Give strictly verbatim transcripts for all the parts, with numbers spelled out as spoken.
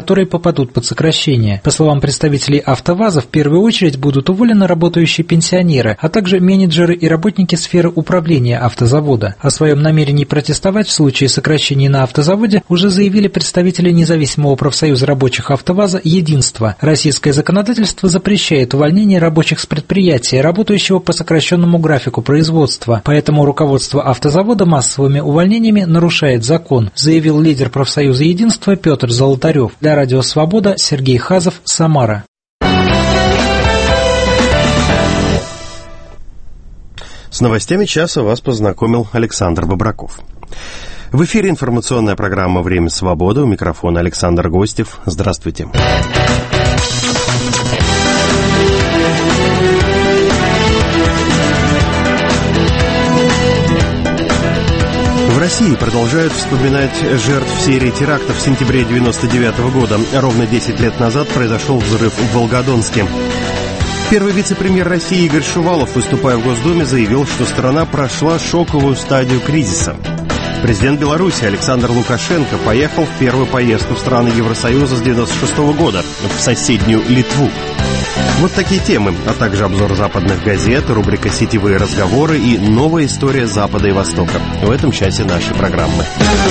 которые попадут под сокращение. По словам представителей АвтоВАЗа, в первую очередь будут уволены работающие пенсионеры, а также менеджеры и работники сферы управления автозавода. О своем намерении протестовать в случае сокращений на автозаводе уже заявили представители независимого профсоюза рабочих АвтоВАЗа «Единство». Российское законодательство запрещает увольнение рабочих с предприятия, работающего по сокращенному графику производства, поэтому руководство автозавода массовыми увольнениями нарушает закон, заявил лидер профсоюза «Единство» Петр Золотарев. Для радио «Свобода» Сергей Хазов, Самара. С новостями часа вас познакомил Александр Бобраков. В эфире информационная программа «Время свободы». У микрофона Александр Гостев. Здравствуйте. В России продолжают вспоминать жертв серии терактов в сентябре девяносто девятого года. Ровно десять лет назад произошел взрыв в Волгодонске. Первый вице-премьер России Игорь Шувалов, выступая в Госдуме, заявил, что страна прошла шоковую стадию кризиса. Президент Беларуси Александр Лукашенко поехал в первую поездку в страны Евросоюза с девяносто шестого года в соседнюю Литву. Вот такие темы, а также обзор западных газет, рубрика «Сетевые разговоры» и новая история Запада и Востока в этом часе нашей программы.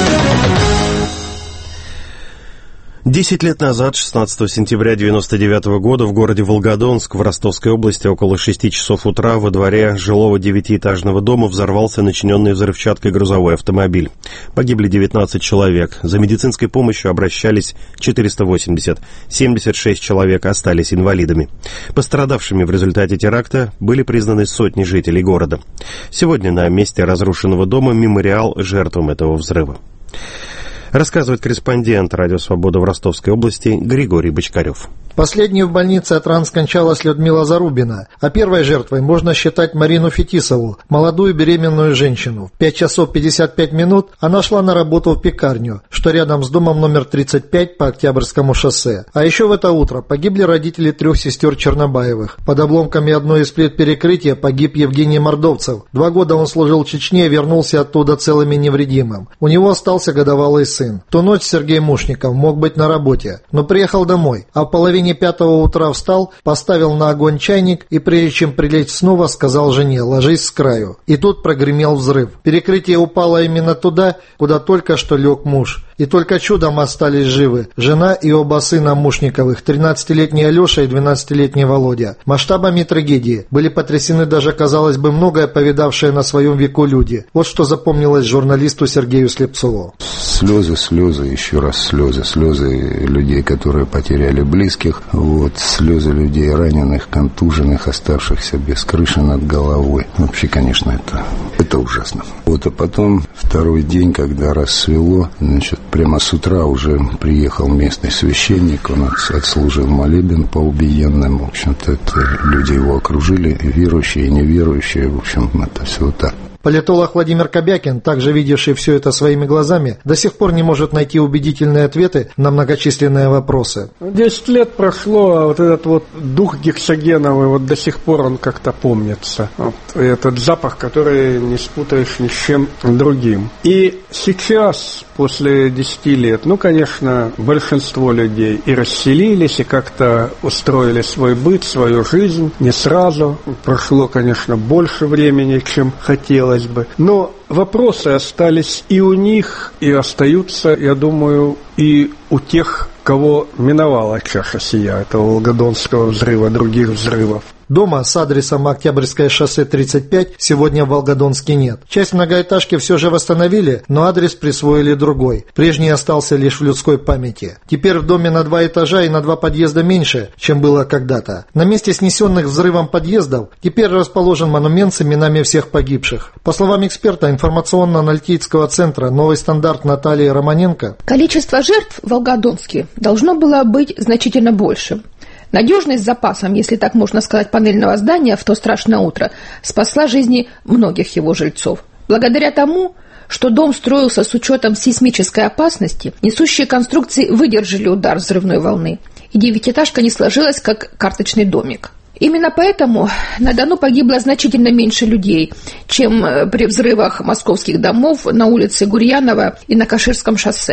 Десять лет назад, шестнадцатого сентября девяносто девятого года, в городе Волгодонск в Ростовской области около шести часов утра во дворе жилого девятиэтажного дома взорвался начиненный взрывчаткой грузовой автомобиль. Погибли девятнадцать человек. За медицинской помощью обращались четыреста восемьдесят. семьдесят шесть человек остались инвалидами. Пострадавшими в результате теракта были признаны сотни жителей города. Сегодня на месте разрушенного дома мемориал жертвам этого взрыва. Рассказывает корреспондент «Радио Свобода» в Ростовской области Григорий Бочкарев. Последней в больнице от ран скончалась Людмила Зарубина, а первой жертвой можно считать Марину Фетисову, молодую беременную женщину. В пять часов пятьдесят пять минут она шла на работу в пекарню, что рядом с домом номер тридцать пять по Октябрьскому шоссе. А еще в это утро погибли родители трех сестер Чернобаевых. Под обломками одной из плит перекрытия погиб Евгений Мордовцев. Два года он служил в Чечне и вернулся оттуда целым и невредимым. У него остался годовалый сын. В ту ночь Сергей Мушников мог быть на работе, но приехал домой, а в половине пятого утра встал, поставил на огонь чайник и, прежде чем прилечь снова, сказал жене: «Ложись с краю». И тут прогремел взрыв. Перекрытие упало именно туда, куда только что лег муж. И только чудом остались живы жена и оба сына Мушниковых, тринадцатилетний Алеша и двенадцатилетний Володя. Масштабами трагедии были потрясены даже, казалось бы, многое повидавшие на своем веку люди. Вот что запомнилось журналисту Сергею Слепцову. Слезы, слезы, еще раз слезы. Слезы людей, которые потеряли близких. Вот, слезы людей раненых, контуженных, оставшихся без крыши над головой. Вообще, конечно, это, это ужасно. Вот, а потом второй день, когда рассвело, значит, прямо с утра уже приехал местный священник, он отслужил молебен по убиенным. В общем-то, это люди его окружили, верующие и неверующие. В общем, это все вот так. Политолог Владимир Кобякин, также видевший все это своими глазами, до сих пор не может найти убедительные ответы на многочисленные вопросы. Десять лет прошло, а вот этот вот дух гексогеновый, вот до сих пор он как-то помнится. Вот этот запах, который не спутаешь ни с чем другим. И сейчас, после десяти лет, ну, конечно, большинство людей и расселились, и как-то устроили свой быт, свою жизнь. Не сразу. Прошло, конечно, больше времени, чем хотелось бы. Но вопросы остались и у них, и остаются, я думаю, и у тех, кого миновала чаша сия, этого Волгодонского взрыва, других взрывов. Дома с адресом Октябрьское шоссе тридцать пять сегодня в Волгодонске нет. Часть многоэтажки все же восстановили, но адрес присвоили другой. Прежний остался лишь в людской памяти. Теперь в доме на два этажа и на два подъезда меньше, чем было когда-то. На месте снесенных взрывом подъездов теперь расположен монумент с именами всех погибших. По словам эксперта информационно-аналитического центра «Новый стандарт» Натальи Романенко, количество жертв в Волгодонске должно было быть значительно больше. Надежность с запасом, если так можно сказать, панельного здания в то страшное утро спасла жизни многих его жильцов. Благодаря тому, что дом строился с учетом сейсмической опасности, несущие конструкции выдержали удар взрывной волны, и девятиэтажка не сложилась, как карточный домик. Именно поэтому на Дону погибло значительно меньше людей, чем при взрывах московских домов на улице Гурьянова и на Каширском шоссе.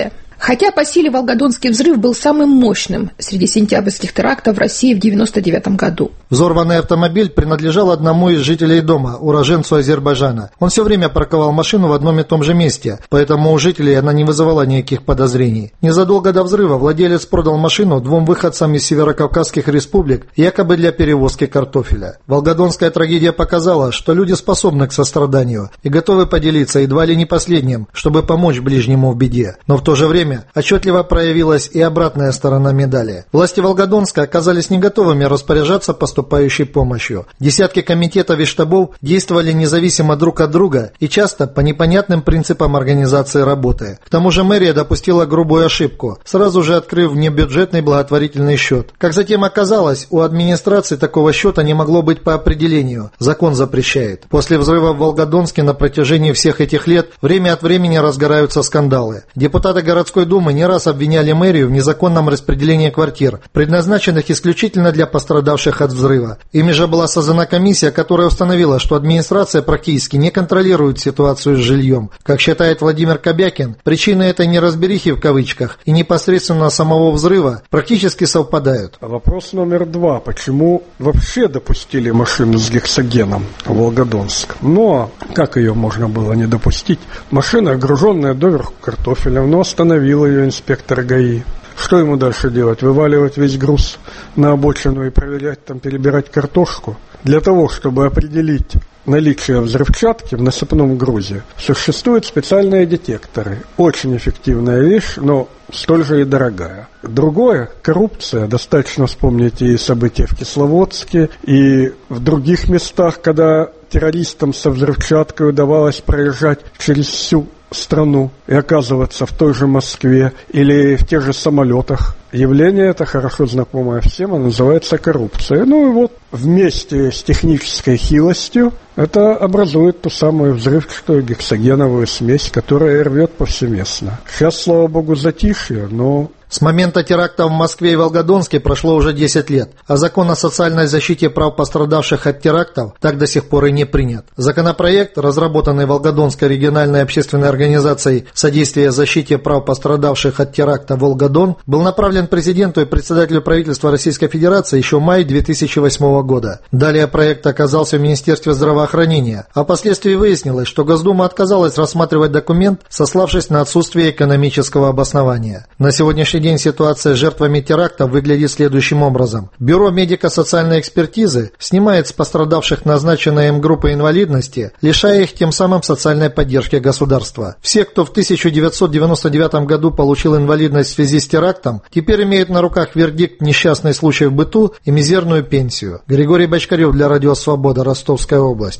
Хотя по силе Волгодонский взрыв был самым мощным среди сентябрьских терактов в России в девяносто девятом году. Взорванный автомобиль принадлежал одному из жителей дома, уроженцу Азербайджана. Он все время парковал машину в одном и том же месте, поэтому у жителей она не вызывала никаких подозрений. Незадолго до взрыва владелец продал машину двум выходцам из северокавказских республик, якобы для перевозки картофеля. Волгодонская трагедия показала, что люди способны к состраданию и готовы поделиться едва ли не последним, чтобы помочь ближнему в беде. Но в то же время отчетливо проявилась и обратная сторона медали. Власти Волгодонска оказались не готовыми распоряжаться поступающей помощью. Десятки комитетов и штабов действовали независимо друг от друга и часто по непонятным принципам организации работы. К тому же мэрия допустила грубую ошибку, сразу же открыв внебюджетный благотворительный счет. Как затем оказалось, у администрации такого счета не могло быть по определению. Закон запрещает. После взрыва в Волгодонске на протяжении всех этих лет время от времени разгораются скандалы. Депутаты городской думы не раз обвиняли мэрию в незаконном распределении квартир, предназначенных исключительно для пострадавших от взрыва. Ими же была создана комиссия, которая установила, что администрация практически не контролирует ситуацию с жильем. Как считает Владимир Кобякин, причины этой неразберихи в кавычках и непосредственно самого взрыва практически совпадают. Вопрос номер два. Почему вообще допустили машину с гексогеном в Волгодонск? Но как ее можно было не допустить? Машина, груженная доверху картофелем, но остановил ее инспектор ГАИ. Что ему дальше делать? Вываливать весь груз на обочину и проверять, там, перебирать картошку? Для того, чтобы определить наличие взрывчатки в насыпном грузе, существуют специальные детекторы. Очень эффективная вещь, но столь же и дорогая. Другое – коррупция. Достаточно вспомнить и события в Кисловодске, и в других местах, когда террористам со взрывчаткой удавалось проезжать через всю страну и оказываться в той же Москве или в тех же самолетах. Явление это хорошо знакомое всем, оно называется коррупция. Ну и вот вместе с технической хилостью это образует ту самую взрывчатую гексогеновую смесь, которая рвет повсеместно. Сейчас, слава богу, затишье, но... С момента теракта в Москве и Волгодонске прошло уже десять лет, а закон о социальной защите прав пострадавших от терактов так до сих пор и не принят. Законопроект, разработанный Волгодонской региональной общественной организацией «Содействие защите прав пострадавших от теракта Волгодон», был направлен президенту и председателю правительства Российской Федерации еще в мае две тысячи восьмого года. Далее проект оказался в Министерстве здравоохранения, а впоследствии выяснилось, что Госдума отказалась рассматривать документ, сославшись на отсутствие экономического обоснования. На сегодняшний день ситуация с жертвами теракта выглядит следующим образом. Бюро медико-социальной экспертизы снимает с пострадавших назначенные им группы инвалидности, лишая их тем самым социальной поддержки государства. Все, кто в тысяча девятьсот девяносто девятом году получил инвалидность в связи с терактом, теперь имеют на руках вердикт «несчастный случай в быту» и мизерную пенсию. Григорий Бочкарев для Радио Свобода, Ростовская область.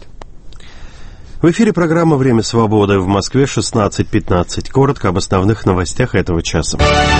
В эфире программа «Время свободы». В Москве шестнадцать пятнадцать. Коротко об основных новостях этого часа.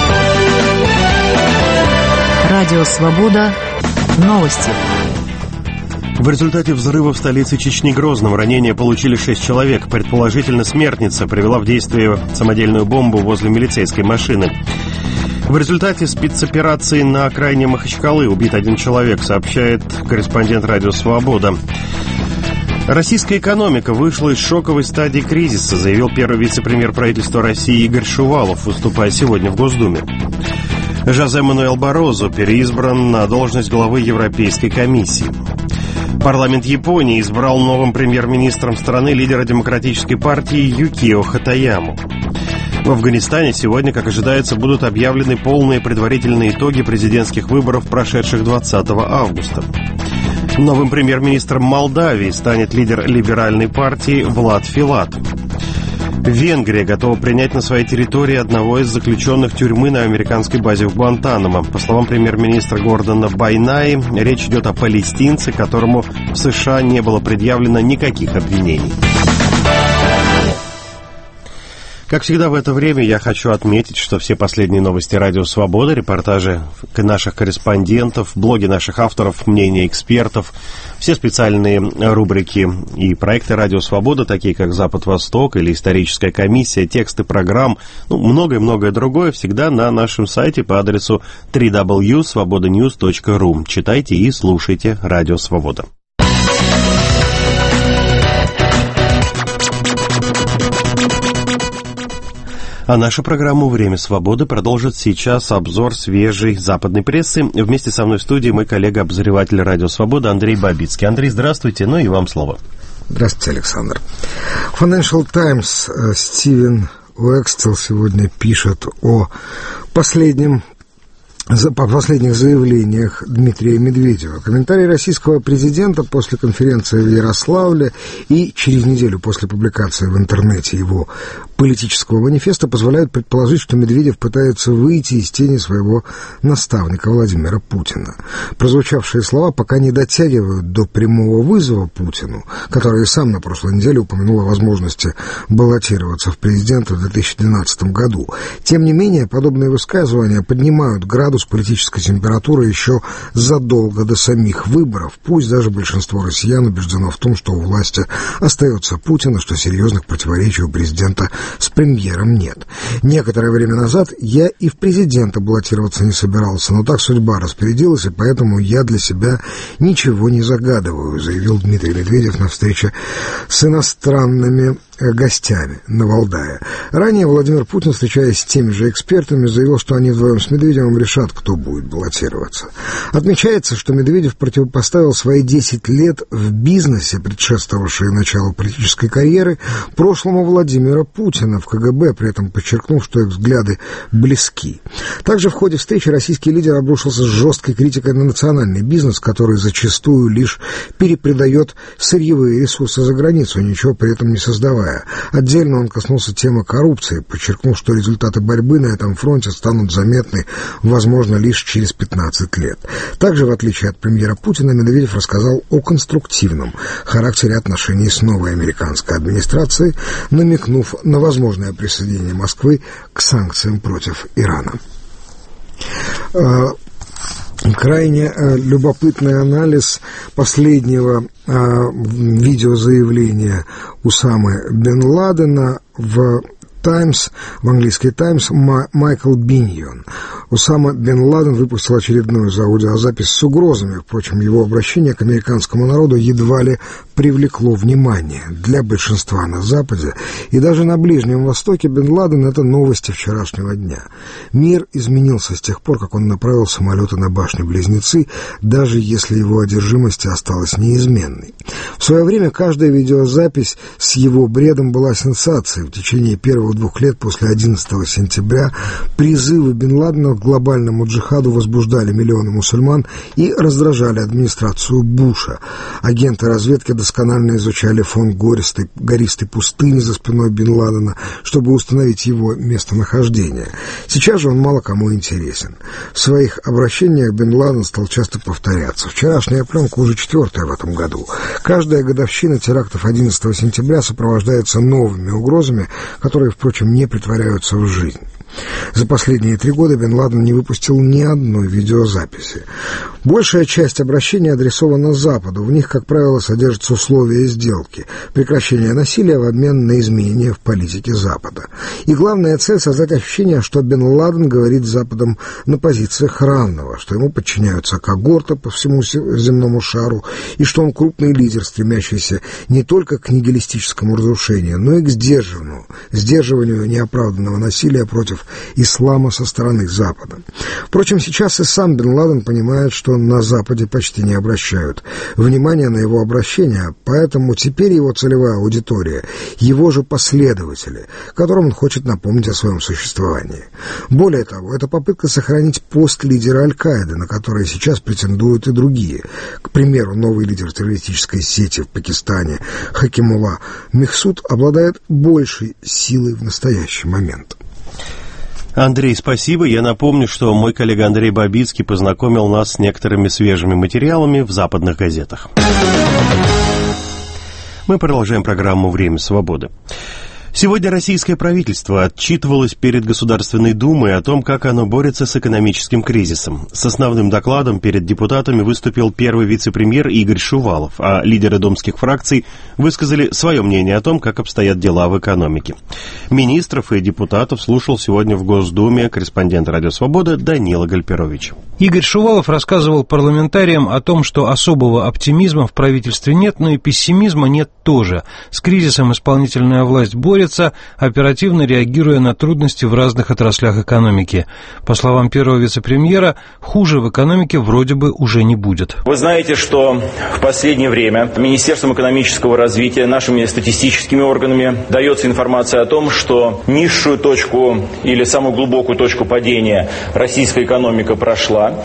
Радио «Свобода». Новости. В результате взрыва в столице Чечни Грозном ранения получили шесть человек. Предположительно, смертница привела в действие самодельную бомбу возле милицейской машины. В результате спецоперации на окраине Махачкалы убит один человек, сообщает корреспондент «Радио Свобода». Российская экономика вышла из шоковой стадии кризиса, заявил первый вице-премьер правительства России Игорь Шувалов, выступая сегодня в Госдуме. Жозе Мануэль Баррозу переизбран на должность главы Европейской комиссии. Парламент Японии избрал новым премьер-министром страны лидера демократической партии Юкио Хатаяму. В Афганистане сегодня, как ожидается, будут объявлены полные предварительные итоги президентских выборов, прошедших двадцатого августа. Новым премьер-министром Молдавии станет лидер либеральной партии Влад Филат. Венгрия готова принять на своей территории одного из заключенных тюрьмы на американской базе в Гуантанамо. По словам премьер-министра Гордона Байнаи, речь идет о палестинце, которому в США не было предъявлено никаких обвинений. Как всегда в это время я хочу отметить, что все последние новости «Радио Свобода», репортажи наших корреспондентов, блоги наших авторов, мнения экспертов, все специальные рубрики и проекты «Радио Свобода», такие как «Запад-Восток» или «Историческая комиссия», тексты программ, ну, многое-многое другое, всегда на нашем сайте по адресу дабл ю дабл ю дабл ю точка свобода ньюс точка ру. Читайте и слушайте «Радио Свобода». А нашу программу «Время свободы» продолжит сейчас обзор свежей западной прессы. Вместе со мной в студии мой коллега-обозреватель «Радио Свобода» Андрей Бабицкий. Андрей, здравствуйте, ну и вам слово. Здравствуйте, Александр. Financial Times Стивен Уэкстел сегодня пишет о последнем по последних заявлениях Дмитрия Медведева. Комментарий российского президента после конференции в Ярославле и через неделю после публикации в интернете его политического манифеста позволяют предположить, что Медведев пытается выйти из тени своего наставника Владимира Путина. Прозвучавшие слова пока не дотягивают до прямого вызова Путину, который и сам на прошлой неделе упомянул о возможности баллотироваться в президенты в две тысячи двенадцатом году. Тем не менее, подобные высказывания поднимают градус политической температуры еще задолго до самих выборов. Пусть даже большинство россиян убеждено в том, что у власти остается Путин, и что серьезных противоречий у президента с премьером нет. Некоторое время назад я и в президента баллотироваться не собирался, но так судьба распорядилась, и поэтому я для себя ничего не загадываю, заявил Дмитрий Медведев на встрече с иностранными гостями на Валдае. Ранее Владимир Путин, встречаясь с теми же экспертами, заявил, что они вдвоем с Медведевым решат, кто будет баллотироваться. Отмечается, что Медведев противопоставил свои десять лет в бизнесе, предшествовавшие началу политической карьеры, прошлому Владимира Путина в ка гэ бэ, при этом подчеркнув, что их взгляды близки. Также в ходе встречи российский лидер обрушился с жесткой критикой на национальный бизнес, который зачастую лишь перепродает сырьевые ресурсы за границу, ничего при этом не создавая. Отдельно он коснулся темы коррупции, подчеркнув, что результаты борьбы на этом фронте станут заметны, возможно, лишь через пятнадцать лет. Также, в отличие от премьера Путина, Медведев рассказал о конструктивном характере отношений с новой американской администрацией, намекнув на возможное присоединение Москвы к санкциям против Ирана. Крайне э, любопытный анализ последнего э, видеозаявления Усамы бен Ладена в Таймс, в английский Таймс, Майкл Биньон. Усама бен Ладен выпустил очередную аудиозапись с угрозами. Впрочем, его обращение к американскому народу едва ли привлекло внимание. Для большинства на Западе и даже на Ближнем Востоке бен Ладен — это новости вчерашнего дня. Мир изменился с тех пор, как он направил самолеты на башни-близнецы, даже если его одержимость осталась неизменной. В свое время каждая видеозапись с его бредом была сенсацией. В течение первых двух лет после одиннадцатого сентября призывы бен Ладена к глобальному джихаду возбуждали миллионы мусульман и раздражали администрацию Буша. Агенты разведки досконально изучали фон гористой, гористой пустыни за спиной бен Ладена, чтобы установить его местонахождение. Сейчас же он мало кому интересен. В своих обращениях бен Ладен стал часто повторяться. Вчерашняя пленка уже четвертая в этом году. Каждая годовщина терактов одиннадцатого сентября сопровождается новыми угрозами, которые, впрочем, не претворяются в жизнь. За последние три года бен Ладен не выпустил ни одной видеозаписи. Большая часть обращений адресована Западу. В них, как правило, содержатся условия сделки, прекращение насилия в обмен на изменения в политике Запада. И главная цель — создать ощущение, что бен Ладен говорит с Западом на позициях равного, что ему подчиняются когорты по всему земному шару, и что он крупный лидер, стремящийся не только к нигилистическому разрушению, но и к сдерживанию, сдерживанию неоправданного насилия против ислама со стороны Запада. Впрочем, сейчас и сам бен Ладен понимает, что на Западе почти не обращают внимания на его обращения, поэтому теперь его целевая аудитория — его же последователи, которым он хочет напомнить о своем существовании. Более того, это попытка сохранить пост лидера Аль-Каиды, на который сейчас претендуют и другие. К примеру, новый лидер террористической сети в Пакистане Хакимулла Мехсуд обладает большей силой в настоящий момент. Андрей, спасибо. Я напомню, что мой коллега Андрей Бабицкий познакомил нас с некоторыми свежими материалами в западных газетах. Мы продолжаем программу «Время свободы». Сегодня российское правительство отчитывалось перед Государственной Думой о том, как оно борется с экономическим кризисом. С основным докладом перед депутатами выступил первый вице-премьер Игорь Шувалов, а лидеры думских фракций высказали свое мнение о том, как обстоят дела в экономике. Министров и депутатов слушал сегодня в Госдуме корреспондент «Радио Свобода» Данила Гальперович. Игорь Шувалов рассказывал парламентариям о том, что особого оптимизма в правительстве нет, но и пессимизма нет тоже. С кризисом исполнительная власть борется, шевелится, оперативно реагируя на трудности в разных отраслях экономики. По словам первого вице-премьера, хуже в экономике вроде бы уже не будет. Вы знаете, что в последнее время Министерством экономического развития, нашими статистическими органами дается информация о том, что низшую точку или самую глубокую точку падения российская экономика прошла.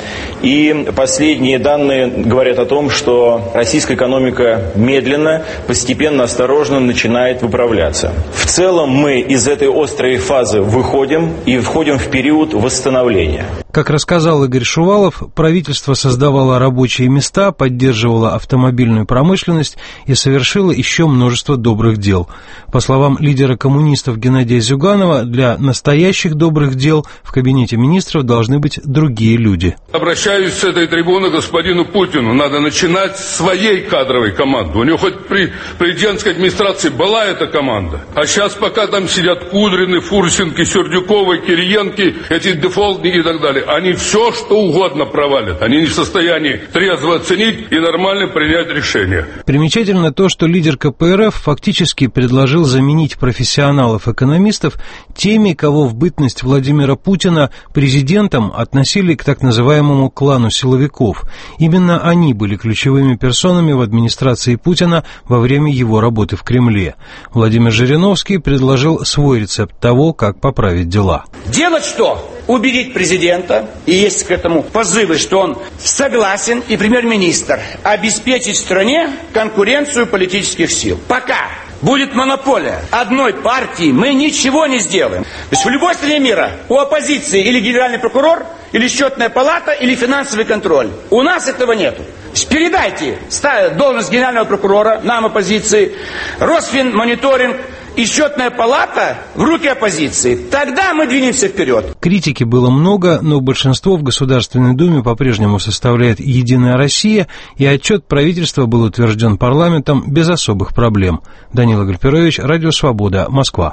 И последние данные говорят о том, что российская экономика медленно, постепенно, осторожно начинает выправляться. В целом мы из этой острой фазы выходим и входим в период восстановления. Как рассказал Игорь Шувалов, правительство создавало рабочие места, поддерживало автомобильную промышленность и совершило еще множество добрых дел. По словам лидера коммунистов Геннадия Зюганова, для настоящих добрых дел в кабинете министров должны быть другие люди. Обращаюсь с этой трибуны к господину Путину. Надо начинать с своей кадровой команды. У него хоть при президентской администрации была эта команда. А сейчас пока там сидят Кудрины, Фурсенки, Сердюковы, Кириенки, эти дефолтники и так далее. Они все, что угодно провалят. Они не в состоянии трезво оценить и нормально принять решение. Примечательно то, что лидер ка пэ эр эф фактически предложил заменить профессионалов-экономистов теми, кого в бытность Владимира Путина президентом относили к так называемому клану силовиков. Именно они были ключевыми персонами в администрации Путина во время его работы в Кремле. Владимир Жириновский предложил свой рецепт того, как поправить дела. Делать что? Убедить президента, и есть к этому позывы, что он согласен, и премьер-министр, обеспечить в стране конкуренцию политических сил. Пока будет монополия одной партии, мы ничего не сделаем. То есть в любой стране мира у оппозиции или генеральный прокурор, или счетная палата, или финансовый контроль. У нас этого нету. Передайте должность генерального прокурора нам, оппозиции, Росфинмониторинг и счетная палата в руки оппозиции. Тогда мы двинемся вперед. Критики было много, но большинство в Государственной Думе по-прежнему составляет «Единая Россия», и отчет правительства был утвержден парламентом без особых проблем. Данила Гальперович, Радио Свобода, Москва.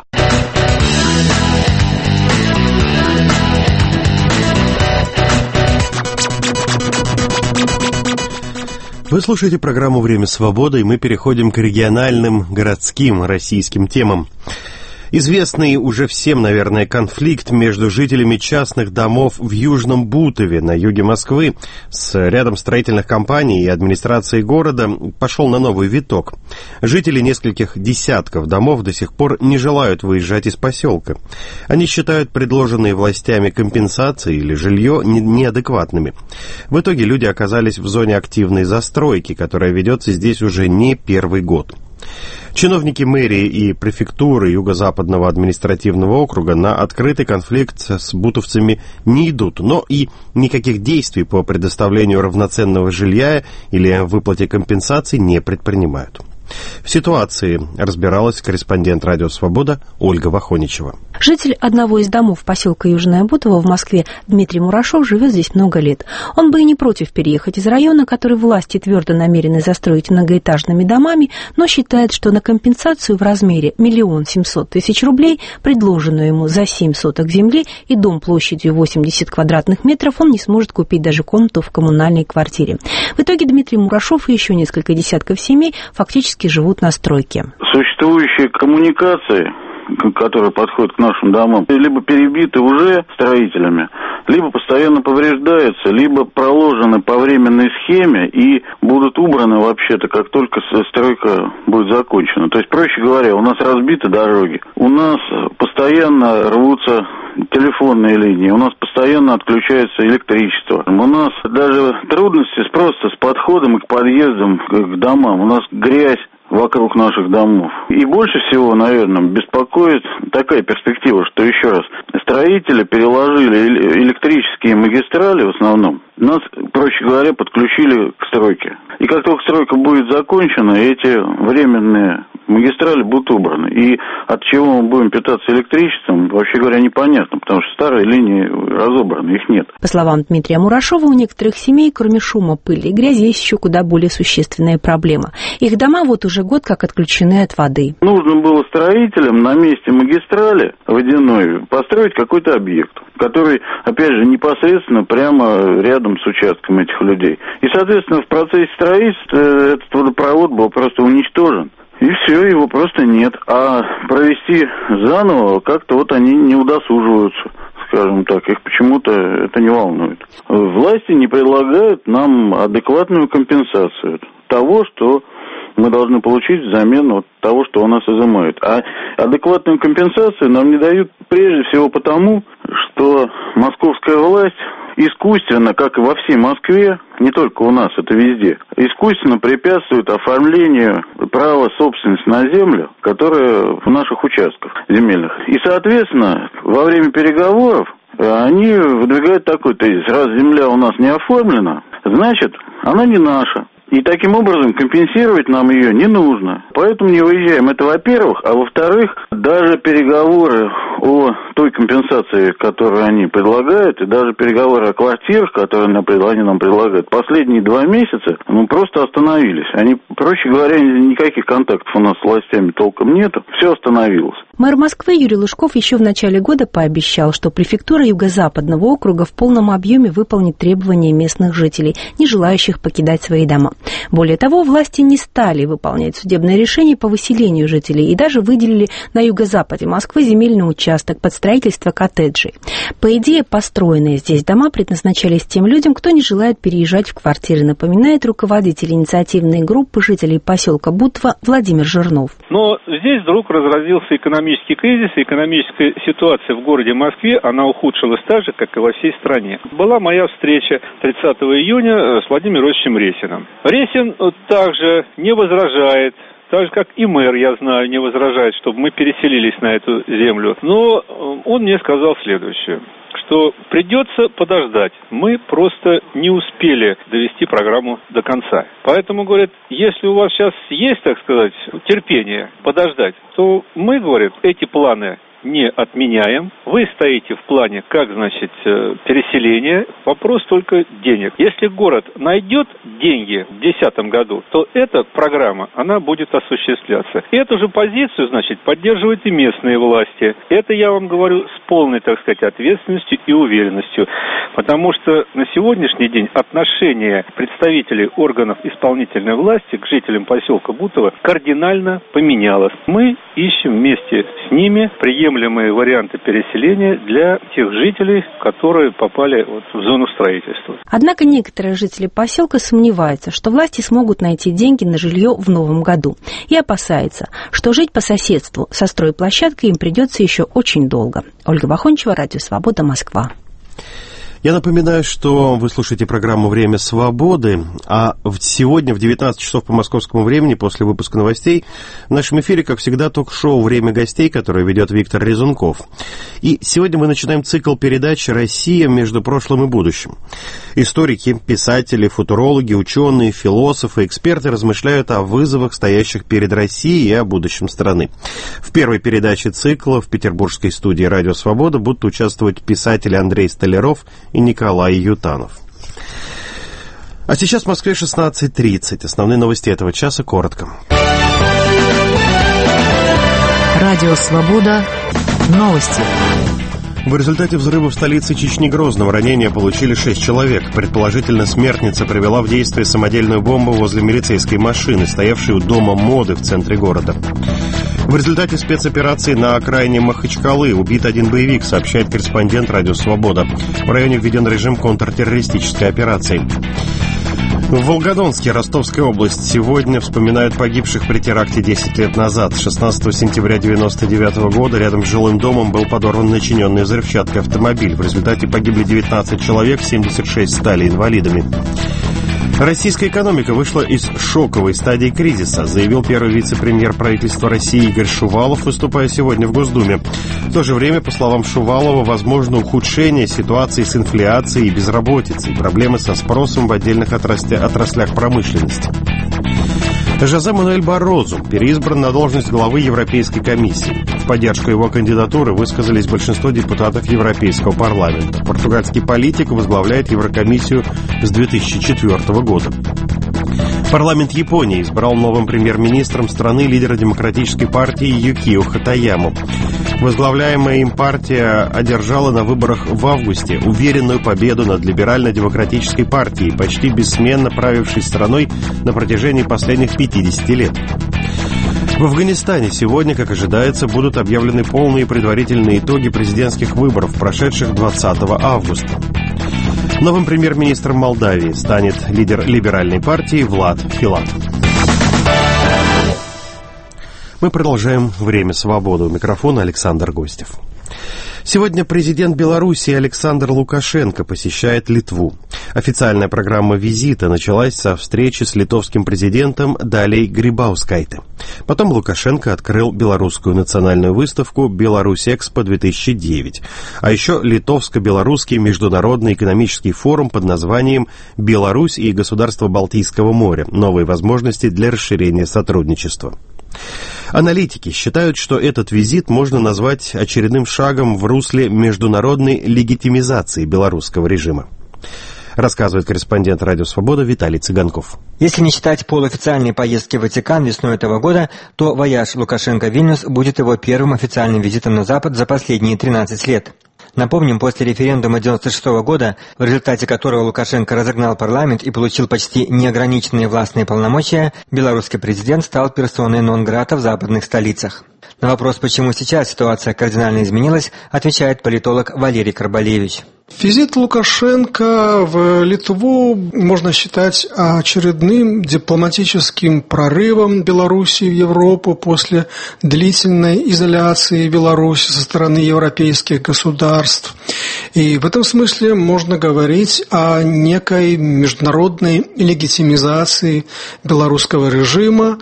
Вы слушаете программу «Время свободы», и мы переходим к региональным, городским, российским темам. Известный уже всем, наверное, конфликт между жителями частных домов в Южном Бутове на юге Москвы с рядом строительных компаний и администрацией города пошел на новый виток. Жители нескольких десятков домов до сих пор не желают выезжать из поселка. Они считают предложенные властями компенсации или жилье неадекватными. В итоге люди оказались в зоне активной застройки, которая ведется здесь уже не первый год. Чиновники мэрии и префектуры Юго-Западного административного округа на открытый конфликт с бутовцами не идут, но и никаких действий по предоставлению равноценного жилья или выплате компенсаций не предпринимают. В ситуации разбиралась корреспондент «Радио Свобода» Ольга Вахоничева. Житель одного из домов поселка Южное Бутово в Москве Дмитрий Мурашов живет здесь много лет. Он бы и не против переехать из района, который власти твердо намерены застроить многоэтажными домами, но считает, что на компенсацию в размере миллион семьсот тысяч рублей, предложенную ему за семь соток земли и дом площадью восемьдесят квадратных метров, он не сможет купить даже комнату в коммунальной квартире. В итоге Дмитрий Мурашов и еще несколько десятков семей фактически живут на стройке. Существующие коммуникации, которые подходят к нашим домам, либо перебиты уже строителями, либо постоянно повреждаются, либо проложены по временной схеме и будут убраны вообще-то, как только стройка будет закончена. То есть, проще говоря, у нас разбиты дороги, у нас постоянно рвутся телефонные линии, у нас постоянно отключается электричество. У нас даже трудности просто с подходом и к подъездам, к домам. У нас грязь вокруг наших домов. И больше всего, наверное, беспокоит такая перспектива, что, еще раз, строители переложили электрические магистрали в основном, нас, проще говоря, подключили к стройке. И как только стройка будет закончена, эти временные магистрали будут убраны. И от чего мы будем питаться электричеством, вообще говоря, непонятно, потому что старые линии разобраны, их нет. По словам Дмитрия Мурашова, у некоторых семей, кроме шума, пыли и грязи, есть еще куда более существенная проблема. Их дома вот уже год как отключены от воды. Нужно было строителям на месте магистрали водяной построить какой-то объект, который, опять же, непосредственно прямо рядом с участком этих людей. И, соответственно, в процессе строительства этот водопровод был просто уничтожен. И все, его просто нет. А провести заново как-то вот они не удосуживаются, скажем так. Их почему-то это не волнует. Власти не предлагают нам адекватную компенсацию того, что мы должны получить взамен вот того, что у нас изымают. А адекватную компенсацию нам не дают прежде всего потому, что московская власть искусственно, как и во всей Москве, не только у нас, это везде, искусственно препятствует оформлению права собственности на землю, которое в наших участках земельных. И, соответственно, во время переговоров они выдвигают такой тезис: раз земля у нас не оформлена, значит, она не наша. И таким образом компенсировать нам ее не нужно. Поэтому не выезжаем. Это во-первых. А во-вторых, даже переговоры о той компенсации, которую они предлагают, и даже переговоры о квартирах, которые они нам предлагают, последние два месяца, ну, просто остановились. Они, проще говоря, никаких контактов у нас с властями толком нету. Все остановилось. Мэр Москвы Юрий Лужков еще в начале года пообещал, что префектура Юго-Западного округа в полном объеме выполнит требования местных жителей, не желающих покидать свои дома. Более того, власти не стали выполнять судебное решение по выселению жителей и даже выделили на юго-западе Москвы земельный участок под строительство коттеджей. По идее, построенные здесь дома предназначались тем людям, кто не желает переезжать в квартиры, напоминает руководитель инициативной группы жителей поселка Бутово Владимир Жирнов. Но здесь вдруг разразился экономический кризис, и экономическая ситуация в городе Москве, она ухудшилась так же, как и во всей стране. Была моя встреча тридцатого июня с Владимиром Росичем Ресиным. Ресин также не возражает, так же, как и мэр, я знаю, не возражает, чтобы мы переселились на эту землю. Но он мне сказал следующее, что придется подождать. Мы просто не успели довести программу до конца. Поэтому, говорят, если у вас сейчас есть, так сказать, терпение подождать, то мы, говорят, эти планы не отменяем. Вы стоите в плане, как, значит, переселение. Вопрос только денег. Если город найдет деньги в две тысячи десятом году, то эта программа, она будет осуществляться. Эту же позицию, значит, поддерживают и местные власти. Это я вам говорю с полной, так сказать, ответственностью и уверенностью. Потому что на сегодняшний день отношение представителей органов исполнительной власти к жителям поселка Бутово кардинально поменялось. Мы ищем вместе с ними приемлемые варианты переселения для тех жителей, которые попали вот в зону строительства. Однако некоторые жители поселка сомневаются, что власти смогут найти деньги на жилье в новом году, и опасаются, что жить по соседству со стройплощадкой им придется еще очень долго. Ольга Бахончева, Радио Свобода, Москва. Я напоминаю, что вы слушаете программу «Время свободы», а сегодня в девятнадцать часов по московскому времени, после выпуска новостей, в нашем эфире, как всегда, ток-шоу «Время гостей», которое ведет Виктор Резунков. И сегодня мы начинаем цикл передач «Россия между прошлым и будущим». Историки, писатели, футурологи, ученые, философы, эксперты размышляют о вызовах, стоящих перед Россией, и о будущем страны. В первой передаче цикла в петербургской студии «Радио Свобода» будут участвовать писатели Андрей Столяров и Николай Ютанов. А сейчас в Москве шестнадцать тридцать. Основные новости этого часа коротко. Радио Свобода. Новости. В результате взрыва в столице Чечни Грозного ранения получили шесть человек. Предположительно, смертница привела в действие самодельную бомбу возле милицейской машины, стоявшей у дома моды в центре города. В результате спецоперации на окраине Махачкалы убит один боевик, сообщает корреспондент «Радио Свобода». В районе введен режим контртеррористической операции. В Волгодонске, Ростовская область, сегодня вспоминают погибших при теракте десять лет назад. шестнадцатого сентября девяносто девятого года рядом с жилым домом был подорван начиненный взрывчаткой автомобиль. В результате погибли девятнадцать человек, семьдесят шесть стали инвалидами. Российская экономика вышла из шоковой стадии кризиса, заявил первый вице-премьер правительства России Игорь Шувалов, выступая сегодня в Госдуме. В то же время, по словам Шувалова, возможно ухудшение ситуации с инфляцией и безработицей, проблемы со спросом в отдельных отраслях промышленности. Жозе Мануэль Баррозу переизбран на должность главы Европейской комиссии. В поддержку его кандидатуры высказались большинство депутатов Европейского парламента. Португальский политик возглавляет Еврокомиссию с две тысячи четвёртого года. Парламент Японии избрал новым премьер-министром страны лидера демократической партии Юкио Хатаяму. Возглавляемая им партия одержала на выборах в августе уверенную победу над либерально-демократической партией, почти бессменно правившей страной на протяжении последних пятидесяти лет. В Афганистане сегодня, как ожидается, будут объявлены полные предварительные итоги президентских выборов, прошедших двадцатого августа. Новым премьер-министром Молдавии станет лидер либеральной партии Влад Филатов. Мы продолжаем «Время свободы». У микрофона Александр Гостев. Сегодня президент Беларуси Александр Лукашенко посещает Литву. Официальная программа визита началась со встречи с литовским президентом Далей Грибаускайте. Потом Лукашенко открыл белорусскую национальную выставку «Беларусь-Экспо-две тысячи девять», а еще литовско-белорусский международный экономический форум под названием «Беларусь и государства Балтийского моря. Новые возможности для расширения сотрудничества». Аналитики считают, что этот визит можно назвать очередным шагом в русле международной легитимизации белорусского режима. Рассказывает корреспондент «Радио Свобода» Виталий Цыганков. Если не считать полуофициальные поездки в Ватикан весной этого года, то вояж Лукашенко в Вильнюс будет его первым официальным визитом на Запад за последние тринадцать лет. Напомним, после референдума девяносто шестого года, в результате которого Лукашенко разогнал парламент и получил почти неограниченные властные полномочия, белорусский президент стал персоной нон-грата в западных столицах. На вопрос, почему сейчас ситуация кардинально изменилась, отвечает политолог Валерий Карбалевич. Визит Лукашенко в Литву можно считать очередным дипломатическим прорывом Беларуси в Европу после длительной изоляции Беларуси со стороны европейских государств. И в этом смысле можно говорить о некой международной легитимизации белорусского режима.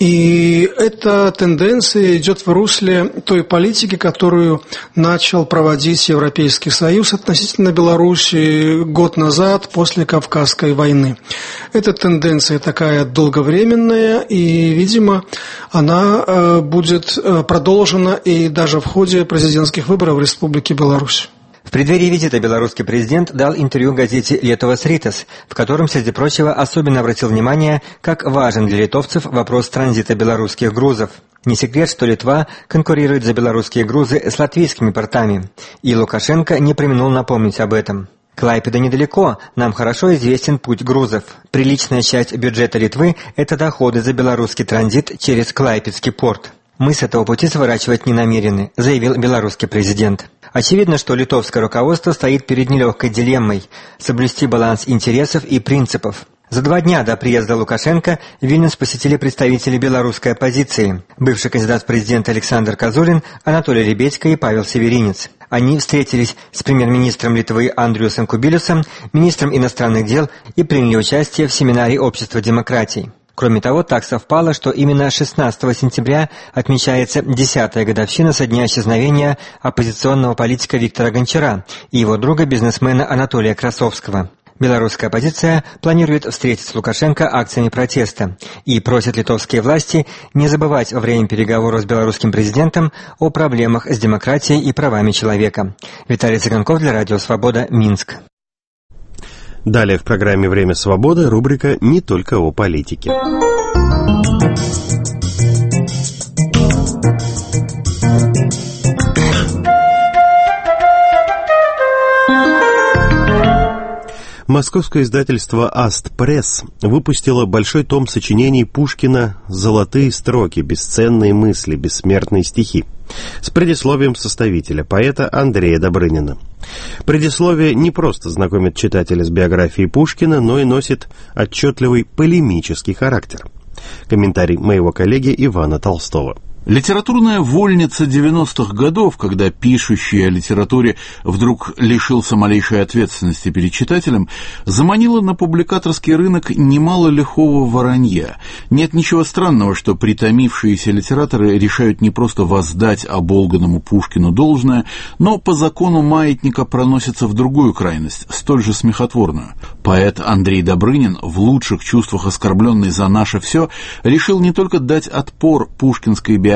И эта тенденция идет в русле той политики, которую начал проводить Европейский Союз относительно Беларуси год назад, после Кавказской войны. Эта тенденция такая долговременная, и, видимо, она будет продолжена и даже в ходе президентских выборов в Республике Беларусь. В преддверии визита белорусский президент дал интервью газете «Летувас Ритас», в котором, среди прочего, особенно обратил внимание, как важен для литовцев вопрос транзита белорусских грузов. Не секрет, что Литва конкурирует за белорусские грузы с латвийскими портами, и Лукашенко не преминул напомнить об этом. Клайпеда недалеко, нам хорошо известен путь грузов. Приличная часть бюджета Литвы – это доходы за белорусский транзит через Клайпедский порт. Мы с этого пути сворачивать не намерены, заявил белорусский президент. Очевидно, что литовское руководство стоит перед нелегкой дилеммой – соблюсти баланс интересов и принципов. За два дня до приезда Лукашенко Вильнюс посетили представители белорусской оппозиции, бывший кандидат в президенты Александр Козулин, Анатолий Ребедько и Павел Северинец. Они встретились с премьер-министром Литвы Андриусом Кубилюсом, министром иностранных дел и приняли участие в семинаре Общества демократий. Кроме того, так совпало, что именно шестнадцатого сентября отмечается десятая годовщина со дня исчезновения оппозиционного политика Виктора Гончара и его друга-бизнесмена Анатолия Красовского. Белорусская оппозиция планирует встретить с Лукашенко акциями протеста и просит литовские власти не забывать во время переговоров с белорусским президентом о проблемах с демократией и правами человека. Виталий Цыганков для Радио Свобода, Минск. Далее в программе «Время свободы» рубрика «Не только о политике». Московское издательство «Аст Пресс» выпустило большой том сочинений Пушкина «Золотые строки, бесценные мысли, бессмертные стихи» с предисловием составителя, поэта Андрея Добрынина. Предисловие не просто знакомит читателя с биографией Пушкина, но и носит отчетливый полемический характер. Комментарий моего коллеги Ивана Толстого. Литературная вольница девяностых годов, когда пишущий о литературе вдруг лишился малейшей ответственности перед читателем, заманила на публикаторский рынок немало лихого воронья. Нет ничего странного, что притомившиеся литераторы решают не просто воздать оболганному Пушкину должное, но по закону маятника проносятся в другую крайность, столь же смехотворную. Поэт Андрей Добрынин, в лучших чувствах оскорбленный за наше все, решил не только дать отпор пушкинской биографии,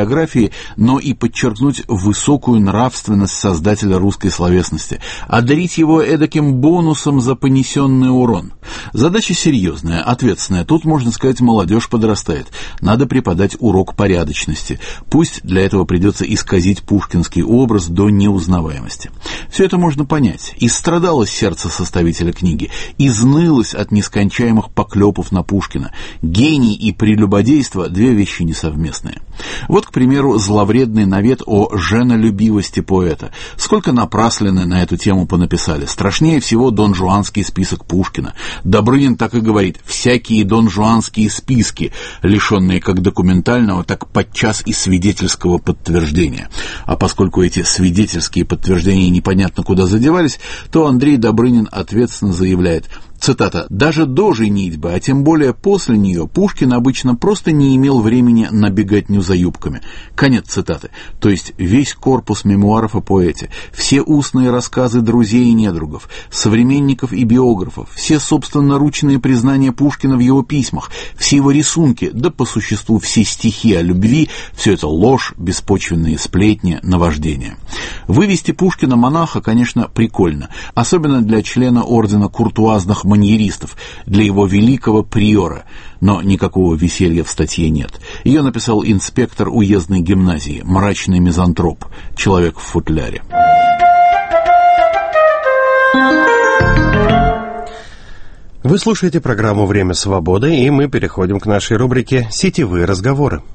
биографии, но и подчеркнуть высокую нравственность создателя русской словесности, одарить его эдаким бонусом за понесенный урон. Задача серьезная, ответственная. Тут, можно сказать, молодежь подрастает. Надо преподать урок порядочности. Пусть для этого придется исказить пушкинский образ до неузнаваемости. Все это можно понять. Истрадалось сердце составителя книги, изнылось от нескончаемых поклепов на Пушкина. Гений и прелюбодейство – две вещи несовместные. Вот, к примеру, зловредный навет о женолюбивости поэта. Сколько напраслины на эту тему понаписали. Страшнее всего донжуанский список Пушкина. Добрынин так и говорит: всякие донжуанские списки, лишенные как документального, так подчас и свидетельского подтверждения. А поскольку эти свидетельские подтверждения непонятно куда задевались, то Андрей Добрынин ответственно заявляет, цитата: «Даже до женитьбы, а тем более после нее, Пушкин обычно просто не имел времени на беготню за юбками». Конец цитаты. То есть весь корпус мемуаров о поэте, все устные рассказы друзей и недругов, современников и биографов, все собственноручные признания Пушкина в его письмах, все его рисунки, да по существу все стихи о любви — все это ложь, беспочвенные сплетни, наваждения. Вывести Пушкина-монаха, конечно, прикольно, особенно для члена ордена куртуазных маньеристов, для его великого приора, но никакого веселья в статье нет. Ее написал инспектор уездной гимназии, мрачный мизантроп, человек в футляре. Вы слушаете программу «Время свободы», и мы переходим к нашей рубрике «Сетевые разговоры».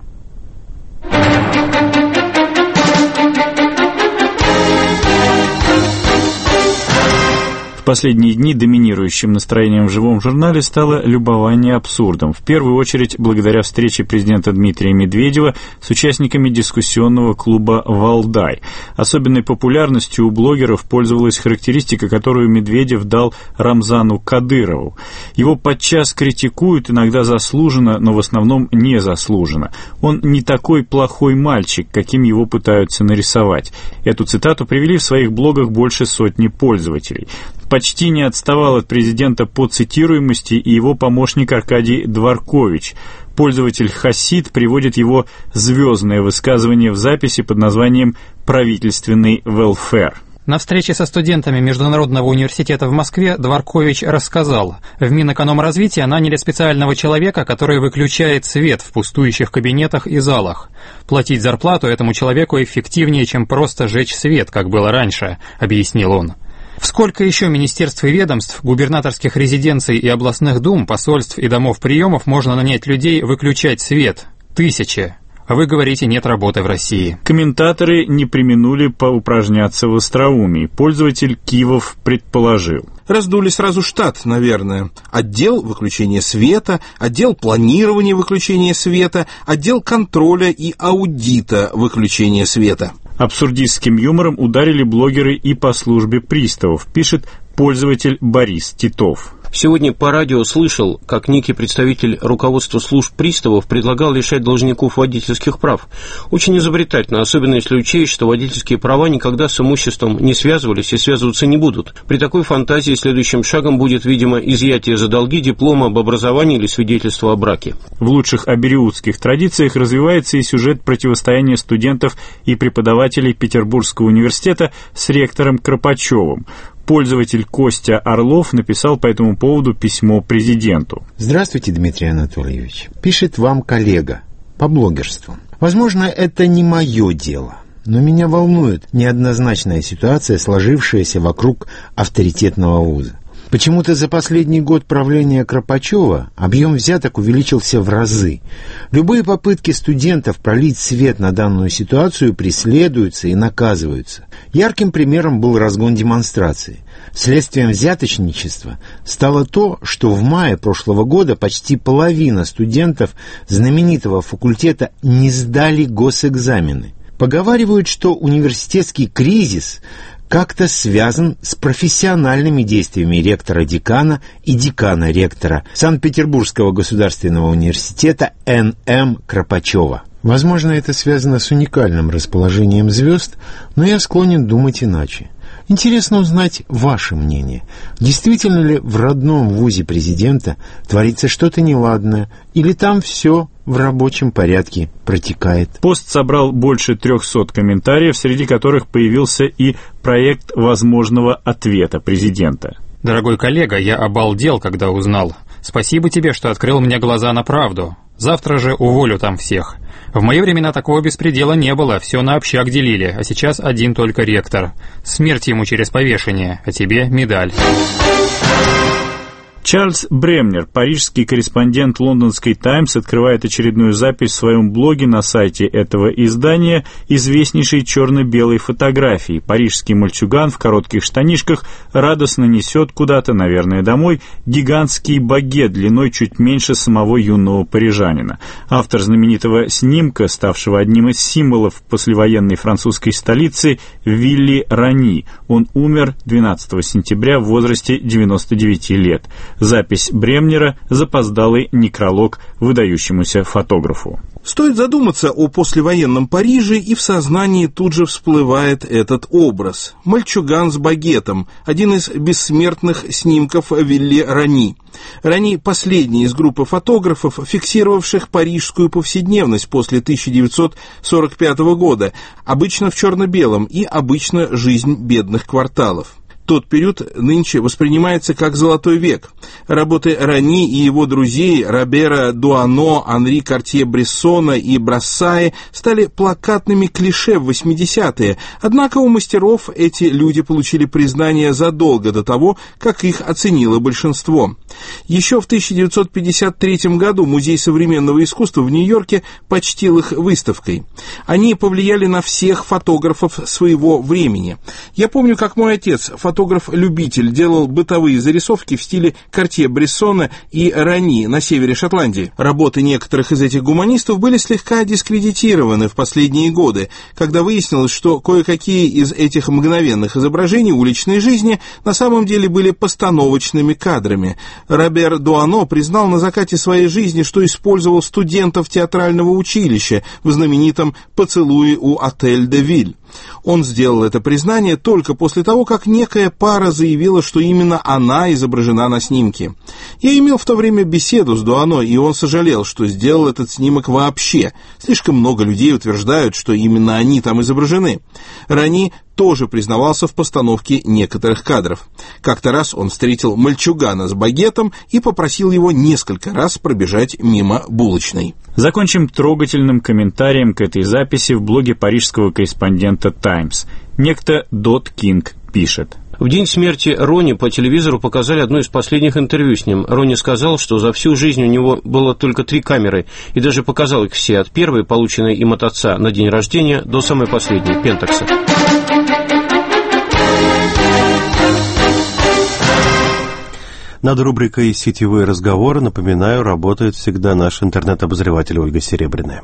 В последние дни доминирующим настроением в живом журнале стало любование абсурдом. В первую очередь благодаря встрече президента Дмитрия Медведева с участниками дискуссионного клуба «Валдай». Особенной популярностью у блогеров пользовалась характеристика, которую Медведев дал Рамзану Кадырову. Его подчас критикуют, иногда заслуженно, но в основном незаслуженно. Он не такой плохой мальчик, каким его пытаются нарисовать. Эту цитату привели в своих блогах больше сотни пользователей. Почти не отставал от президента по цитируемости и его помощник Аркадий Дворкович. Пользователь Хасид приводит его звездное высказывание в записи под названием «Правительственный велфер». На встрече со студентами Международного университета в Москве Дворкович рассказал: в Минэкономразвитии наняли специального человека, который выключает свет в пустующих кабинетах и залах. Платить зарплату этому человеку эффективнее, чем просто жечь свет, как было раньше, объяснил он. В сколько еще министерств и ведомств, губернаторских резиденций и областных дум, посольств и домов приемов можно нанять людей выключать свет? Тысячи. А вы говорите, нет работы в России. Комментаторы не преминули поупражняться в остроумии. Пользователь Кивов предположил: раздули сразу штат, наверное. Отдел выключения света, отдел планирования выключения света, отдел контроля и аудита выключения света. Абсурдистским юмором ударили блогеры и по службе приставов, пишет пользователь Борис Титов. Сегодня по радио слышал, как некий представитель руководства служб приставов предлагал лишать должников водительских прав. Очень изобретательно, особенно если учесть, что водительские права никогда с имуществом не связывались и связываться не будут. При такой фантазии следующим шагом будет, видимо, изъятие за долги диплома об образовании или свидетельства о браке. В лучших абериутских традициях развивается и сюжет противостояния студентов и преподавателей Петербургского университета с ректором Кропачевым. Пользователь Костя Орлов написал по этому поводу письмо президенту. Здравствуйте, Дмитрий Анатольевич. Пишет вам коллега по блогерству. Возможно, это не мое дело, но меня волнует неоднозначная ситуация, сложившаяся вокруг авторитетного вуза. Почему-то за последний год правления Кропачева объем взяток увеличился в разы. Любые попытки студентов пролить свет на данную ситуацию преследуются и наказываются. Ярким примером был разгон демонстрации. Следствием взяточничества стало то, что в мае прошлого года почти половина студентов знаменитого факультета не сдали госэкзамены. Поговаривают, что университетский кризис как-то связан с профессиональными действиями ректора-декана и декана-ректора Санкт-Петербургского государственного университета Н М Кропачева. Возможно, это связано с уникальным расположением звезд, но я склонен думать иначе. Интересно узнать ваше мнение. Действительно ли в родном вузе президента творится что-то неладное, или там все в рабочем порядке протекает. Пост собрал больше трехсот комментариев, среди которых появился и проект возможного ответа президента. Дорогой коллега, я обалдел, когда узнал. Спасибо тебе, что открыл мне глаза на правду. Завтра же уволю там всех. В мои времена такого беспредела не было, все на общак делили, а сейчас один только ректор. Смерть ему через повешение, а тебе медаль. Чарльз Бремнер, парижский корреспондент лондонской «Таймс», открывает очередную запись в своем блоге на сайте этого издания известнейшей черно-белой фотографии. Парижский мальчуган в коротких штанишках радостно несет куда-то, наверное, домой, гигантский багет длиной чуть меньше самого юного парижанина. Автор знаменитого снимка, ставшего одним из символов послевоенной французской столицы, Вилли Рани. Он умер двенадцатого сентября в возрасте девяноста девяти лет. Запись Бремнера — запоздалый некролог выдающемуся фотографу. Стоит задуматься о послевоенном Париже, и в сознании тут же всплывает этот образ. Мальчуган с багетом, один из бессмертных снимков Вилли Рани. Рани — последний из группы фотографов, фиксировавших парижскую повседневность после тысяча девятьсот сорок пятого года, обычно в черно-белом, и обычно жизнь бедных кварталов. Тот период нынче воспринимается как «золотой век». Работы Рани и его друзей Робера Дуано, Анри Картье-Брессона и Брассаи стали плакатными клише в восьмидесятые, однако у мастеров эти люди получили признание задолго до того, как их оценило большинство. Еще в тысяча девятьсот пятьдесят третьем году Музей современного искусства в Нью-Йорке почтил их выставкой. Они повлияли на всех фотографов своего времени. Я помню, как мой отец, фотограф-любитель, делал бытовые зарисовки в стиле Картье-Брессона и Рани на севере Шотландии. Работы некоторых из этих гуманистов были слегка дискредитированы в последние годы, когда выяснилось, что кое-какие из этих мгновенных изображений уличной жизни на самом деле были постановочными кадрами. Робер Дуано признал на закате своей жизни, что использовал студентов театрального училища в знаменитом «Поцелуе у Отель де Виль». Он сделал это признание только после того, как некая пара заявила, что именно она изображена на снимке. Я имел в то время беседу с Дуано, и он сожалел, что сделал этот снимок вообще. Слишком много людей утверждают, что именно они там изображены. Рани тоже признавался в постановке некоторых кадров. Как-то раз он встретил мальчугана с багетом и попросил его несколько раз пробежать мимо булочной. Закончим трогательным комментарием к этой записи в блоге парижского корреспондента «Таймс». Некто Дот Кинг пишет. В день смерти Рони по телевизору показали одно из последних интервью с ним. Рони сказал, что за всю жизнь у него было только три камеры, и даже показал их все, от первой, полученной им от отца на день рождения, до самой последней, Пентакса. Над рубрикой «Сетевые разговоры», напоминаю, работает всегда наш интернет-обозреватель Ольга Серебряная.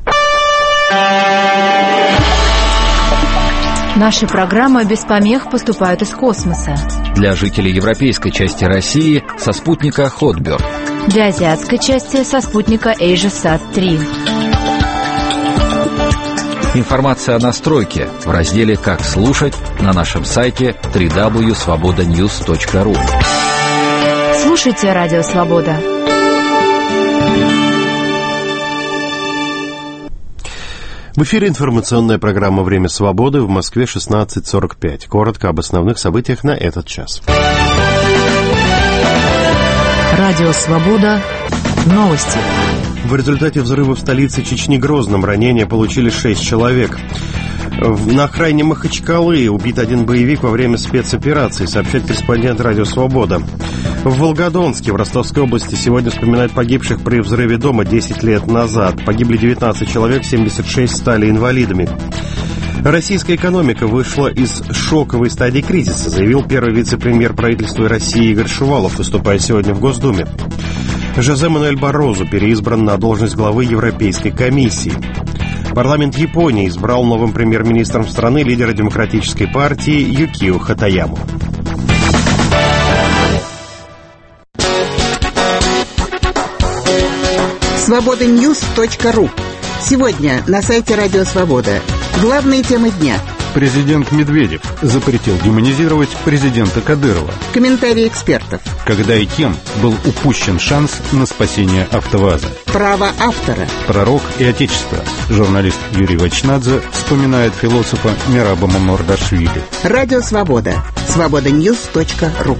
Наши программы без помех поступают из космоса. Для жителей европейской части России со спутника Хотберг. Для азиатской части со спутника AsiaSat три. Информация о настройке в разделе «Как слушать» на нашем сайте дабл ю дабл ю дабл ю точка свобода ньюс точка ру. Слушайте Радио Свобода. В эфире информационная программа «Время свободы», в Москве шестнадцать сорок пять. Коротко об основных событиях на этот час. Радио Свобода. Новости. В результате взрыва в столице Чечни Грозном ранения получили шесть человек. На окраине Махачкалы убит один боевик во время спецоперации, сообщает корреспондент «Радио Свобода». В Волгодонске, в Ростовской области, сегодня вспоминают погибших при взрыве дома десять лет назад. Погибли девятнадцать человек, семьдесят шесть стали инвалидами. Российская экономика вышла из шоковой стадии кризиса, заявил первый вице-премьер правительства России Игорь Шувалов, выступая сегодня в Госдуме. Жозе Мануэль Баррозу переизбран на должность главы Европейской комиссии. Парламент Японии избрал новым премьер-министром страны лидера демократической партии Юкио Хатаяму. свобода ньюс точка ру. Сегодня на сайте Радио Свобода. Главные темы дня. Президент Медведев запретил демонизировать президента Кадырова. Комментарии экспертов. Когда и кем был упущен шанс на спасение АвтоВАЗа. Право автора. Пророк и отечество. Журналист Юрий Вачнадзе вспоминает философа Мираба Мамардашвили. Радио Свобода. свобода ньюс точка ру.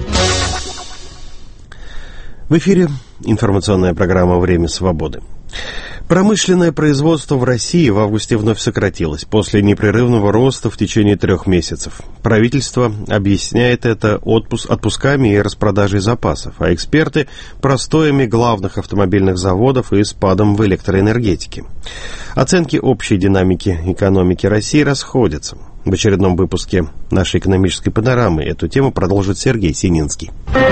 В эфире информационная программа «Время свободы». Промышленное производство в России в августе вновь сократилось после непрерывного роста в течение трех месяцев. Правительство объясняет это отпуск, отпусками и распродажей запасов, а эксперты – простоями главных автомобильных заводов и спадом в электроэнергетике. Оценки общей динамики экономики России расходятся. В очередном выпуске нашей экономической панорамы эту тему продолжит Сергей Сининский.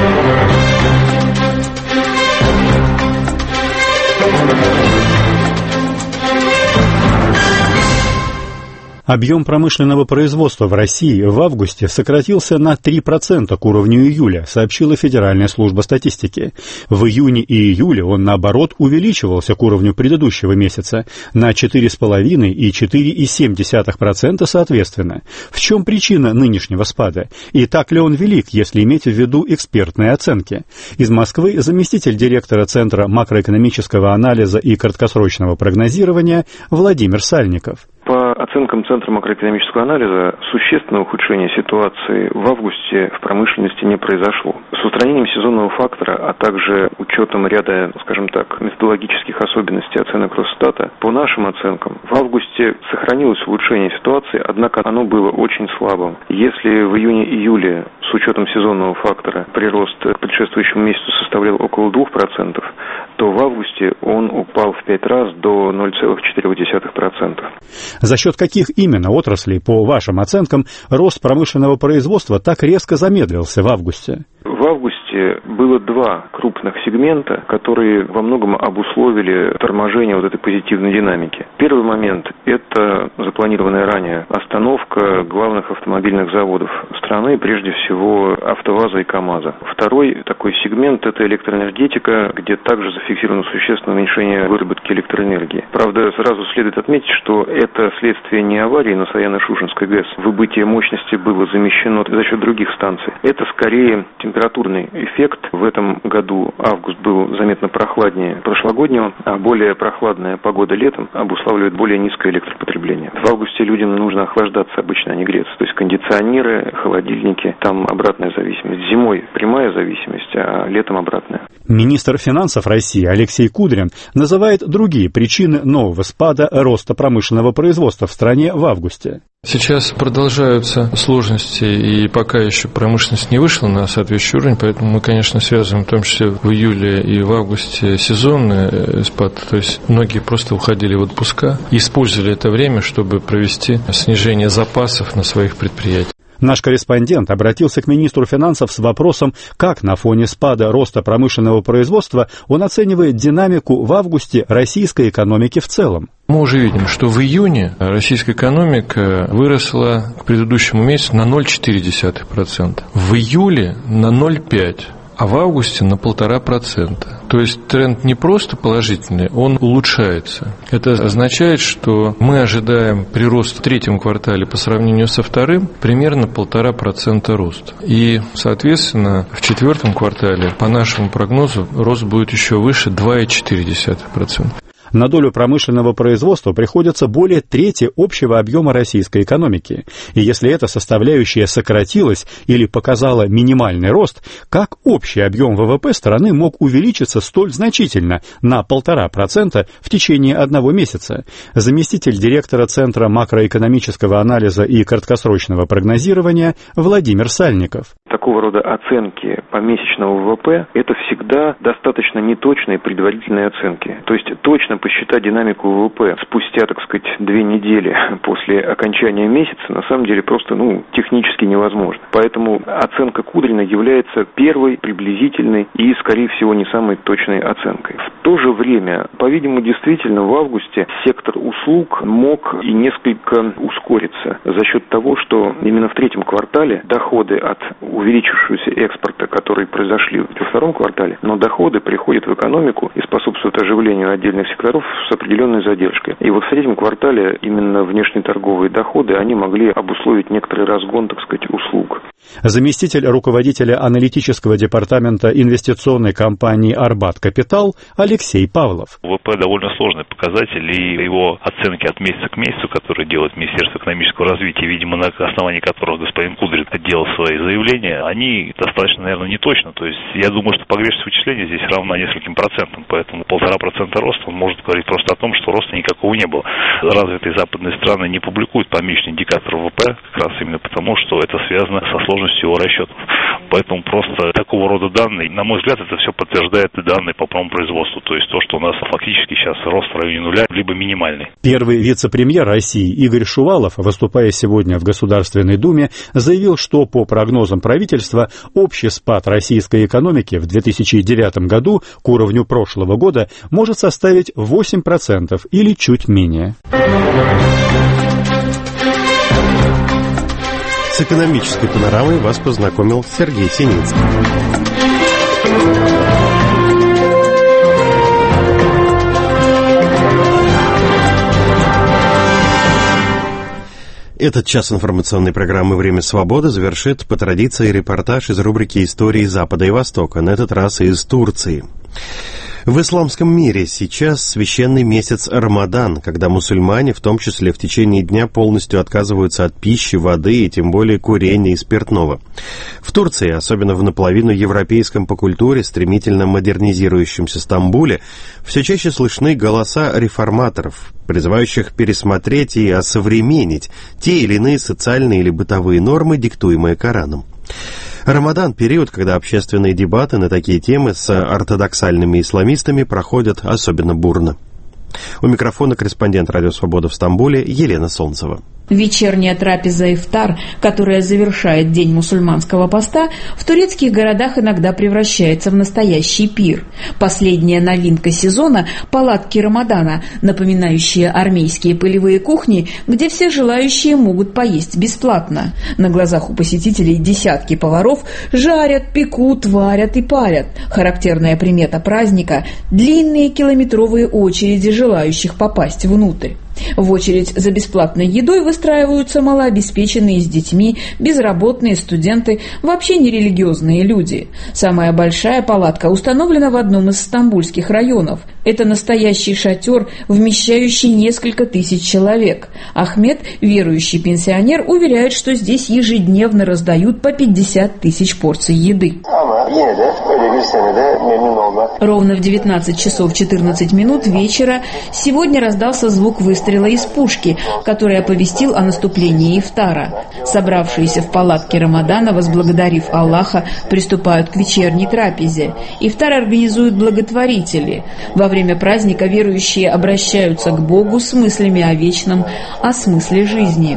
Объем промышленного производства в России в августе сократился на три процента к уровню июля, сообщила Федеральная служба статистики. В июне и июле он, наоборот, увеличивался к уровню предыдущего месяца на четыре целых пять десятых и четыре целых семь десятых процента соответственно. В чем причина нынешнего спада? И так ли он велик, если иметь в виду экспертные оценки? Из Москвы заместитель директора Центра макроэкономического анализа и краткосрочного прогнозирования Владимир Сальников. По оценкам Центра макроэкономического анализа, существенного ухудшения ситуации в августе в промышленности не произошло. С устранением сезонного фактора, а также учетом ряда, скажем так, методологических особенностей оценок Росстата, по нашим оценкам, в августе сохранилось улучшение ситуации, однако оно было очень слабым. Если в июне-июле с учетом сезонного фактора прирост к предшествующему месяцу составлял около двух процентов, то в августе он упал в пять раз до ноль целых четыре десятых процента. За счет каких именно отраслей, по вашим оценкам, рост промышленного производства так резко замедлился в августе? В августе было два крупных сегмента, которые во многом обусловили торможение вот этой позитивной динамики. Первый момент – это запланированная ранее остановка главных автомобильных заводов страны, прежде всего АвтоВАЗа и КАМАЗа. Второй такой сегмент – это электроэнергетика, где также зафиксировано существенное уменьшение выработки электроэнергии. Правда, сразу следует отметить, что это следствие не аварии на Саяно-Шушенской ГЭС. Выбытие мощности было замещено за счет других станций. Это скорее температурный эффект. В этом году август был заметно прохладнее прошлогоднего, а более прохладная погода летом обуславливает более низкое электропотребление. В августе людям нужно охлаждаться обычно, а не греться. То есть кондиционеры, холодильники, там обратная зависимость. Зимой прямая зависимость, а летом обратная. Министр финансов России Алексей Кудрин называет другие причины нового спада роста промышленного производства в стране в августе. Сейчас продолжаются сложности, и пока еще промышленность не вышла на соответствующий уровень, поэтому мы, конечно, связываем в том числе в июле и в августе сезонный спад. То есть многие просто уходили в отпуска и использовали это время, чтобы провести снижение запасов на своих предприятиях. Наш корреспондент обратился к министру финансов с вопросом, как на фоне спада роста промышленного производства он оценивает динамику в августе российской экономики в целом. Мы уже видим, что в июне российская экономика выросла к предыдущему месяцу на ноль целых четыре десятых процента, в июле на ноль целых пять десятых процента. А в августе на полтора процента. То есть тренд не просто положительный, он улучшается. Это означает, что мы ожидаем прирост в третьем квартале по сравнению со вторым примерно полтора процента роста. И, соответственно, в четвертом квартале, по нашему прогнозу, рост будет еще выше два целых четыре десятых процента. На долю промышленного производства приходится более трети общего объема российской экономики. И если эта составляющая сократилась или показала минимальный рост, как общий объем ВВП страны мог увеличиться столь значительно, на полтора процента в течение одного месяца? Заместитель директора Центра макроэкономического анализа и краткосрочного прогнозирования Владимир Сальников. Такого рода оценки помесячного ВВП – это всегда достаточно неточные предварительные оценки. То есть точно посчитать динамику ВВП спустя, так сказать, две недели после окончания месяца на самом деле просто, ну, технически невозможно. Поэтому оценка Кудрина является первой, приблизительной и, скорее всего, не самой точной оценкой. В то же время, по-видимому, действительно в августе сектор услуг мог и несколько ускориться за счет того, что именно в третьем квартале доходы от увеличившегося экспорта, которые произошли во втором квартале, но доходы приходят в экономику и способствуют оживлению отдельных секторов, годов с определенной задержкой. И вот в третьем квартале именно внешнеторговые доходы, они могли обусловить некоторый разгон, так сказать, услуг. Заместитель руководителя аналитического департамента инвестиционной компании «Арбат Капитал» Алексей Павлов. ВВП довольно сложный показатель, и его оценки от месяца к месяцу, которые делает Министерство экономического развития, видимо, на основании которых господин Кудрин делал свои заявления, они достаточно, наверное, не точно. То есть я думаю, что погрешность вычисления здесь равна нескольким процентам, поэтому полтора процента роста он может говорить просто о том, что роста никакого не было. Развитые западные страны не публикуют помесячный индикатор ВВП, как раз именно потому, что это связано со сложностью его расчетов. Поэтому просто такого рода данные, на мой взгляд, это все подтверждает и данные по промпроизводству. То есть то, что у нас фактически сейчас рост в районе нуля, либо минимальный. Первый вице-премьер России Игорь Шувалов, выступая сегодня в Государственной Думе, заявил, что по прогнозам правительства общий спад российской экономики в две тысячи девятом году к уровню прошлого года может составить восемь процентов или чуть менее. С экономической панорамой вас познакомил Сергей Синицын. Этот час информационной программы «Время свободы» завершит по традиции репортаж из рубрики «Истории Запада и Востока», на этот раз из Турции. В исламском мире сейчас священный месяц Рамадан, когда мусульмане, в том числе в течение дня, полностью отказываются от пищи, воды и тем более курения и спиртного. В Турции, особенно в наполовину европейском по культуре, стремительно модернизирующемся Стамбуле, все чаще слышны голоса реформаторов, призывающих пересмотреть и осовременить те или иные социальные или бытовые нормы, диктуемые Кораном. Рамадан – период, когда общественные дебаты на такие темы с ортодоксальными исламистами проходят особенно бурно. У микрофона корреспондент «Радио Свобода» в Стамбуле Елена Солнцева. Вечерняя трапеза ифтар, которая завершает день мусульманского поста, в турецких городах иногда превращается в настоящий пир. Последняя новинка сезона – палатки Рамадана, напоминающие армейские полевые кухни, где все желающие могут поесть бесплатно. На глазах у посетителей десятки поваров жарят, пекут, варят и парят. Характерная примета праздника – длинные километровые очереди желающих попасть внутрь. В очередь за бесплатной едой выстраиваются малообеспеченные с детьми, безработные, студенты, вообще нерелигиозные люди. Самая большая палатка установлена в одном из стамбульских районов. Это настоящий шатер, вмещающий несколько тысяч человек. Ахмед, верующий пенсионер, уверяет, что здесь ежедневно раздают по пятьдесят тысяч порций еды. Ровно в девятнадцать часов четырнадцать минут вечера сегодня раздался звук выстрела из пушки, который оповестил о наступлении ифтара. Собравшиеся в палатке Рамадана, возблагодарив Аллаха, приступают к вечерней трапезе. Ифтар организуют благотворители. Во время праздника верующие обращаются к Богу с мыслями о вечном, о смысле жизни.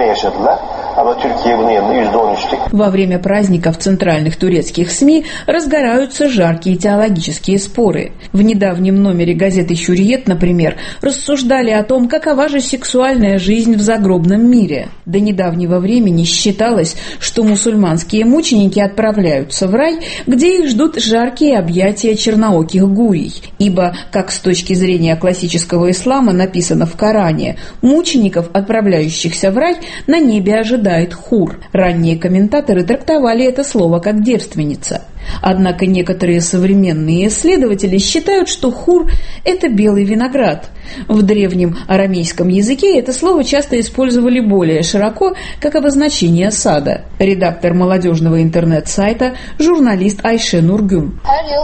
Во время праздника в центральных турецких СМИ разгораются жаркие теологические споры. В недавнем номере газеты «Хюриет», например, рассуждали о том, какова же сексуальная жизнь в загробном мире. До недавнего времени считалось, что мусульманские мученики отправляются в рай, где их ждут жаркие объятия чернооких гурий. Ибо, как с точки зрения классического ислама написано в Коране, мучеников, отправляющихся в рай, на небе ожидают хур. Ранние комментаторы трактовали это слово как девственница. Однако некоторые современные исследователи считают, что хур – это белый виноград. В древнем арамейском языке это слово часто использовали более широко, как обозначение сада. Редактор молодежного интернет-сайта, журналист Айше Нургюм.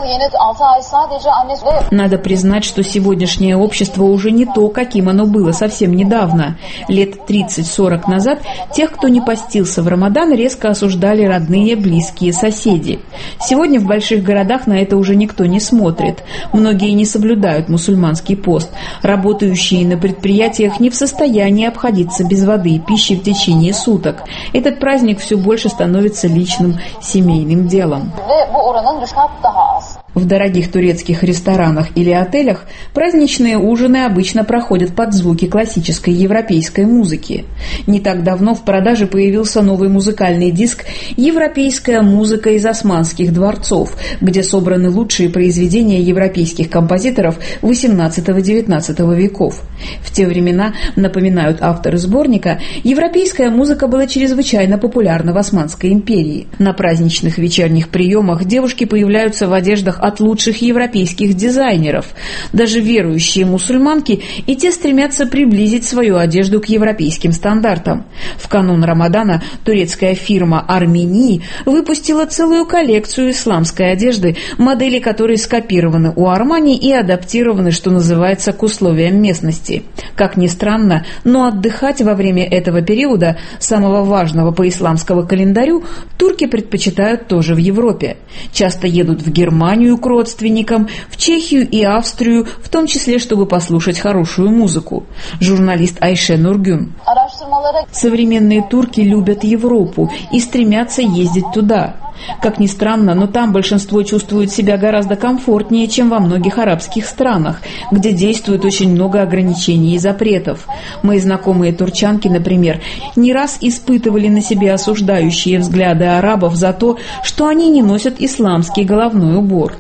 Надо признать, что сегодняшнее общество уже не то, каким оно было совсем недавно. Лет тридцать-сорок назад тех, кто не постился в Рамадан, резко осуждали родные, близкие, соседи. Сегодня в больших городах на это уже никто не смотрит. Многие не соблюдают мусульманский пост. Работающие на предприятиях не в состоянии обходиться без воды и пищи в течение суток. Этот праздник все больше становится личным семейным делом. В дорогих турецких ресторанах или отелях праздничные ужины обычно проходят под звуки классической европейской музыки. Не так давно в продаже появился новый музыкальный диск «Европейская музыка из османских дворцов», где собраны лучшие произведения европейских композиторов восемнадцатого-девятнадцатого веков. В те времена, напоминают авторы сборника, европейская музыка была чрезвычайно популярна в Османской империи. На праздничных вечерних приемах девушки появляются в одеждах от лучших европейских дизайнеров. Даже верующие мусульманки и те стремятся приблизить свою одежду к европейским стандартам. В канун Рамадана турецкая фирма «Армении» выпустила целую коллекцию исламской одежды, модели которой скопированы у Армани и адаптированы, что называется, к условиям местности. Как ни странно, но отдыхать во время этого периода, самого важного по исламскому календарю, турки предпочитают тоже в Европе. Часто едут в Германию к родственникам, в Чехию и Австрию, в том числе, чтобы послушать хорошую музыку. Журналист Айше Нургюн. Современные турки любят Европу и стремятся ездить туда. Как ни странно, но там большинство чувствует себя гораздо комфортнее, чем во многих арабских странах, где действует очень много ограничений и запретов. Мои знакомые турчанки, например, не раз испытывали на себе осуждающие взгляды арабов за то, что они не носят исламский головной убор.